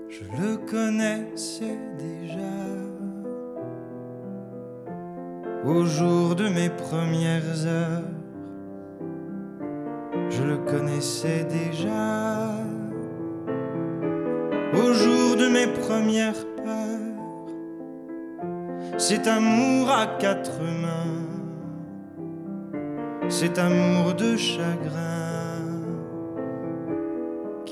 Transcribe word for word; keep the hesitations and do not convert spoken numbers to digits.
je le connaissais déjà. Au jour de mes premières heures, je le connaissais déjà. Au jour de mes premières peurs, cet amour à quatre mains, cet amour de chagrin.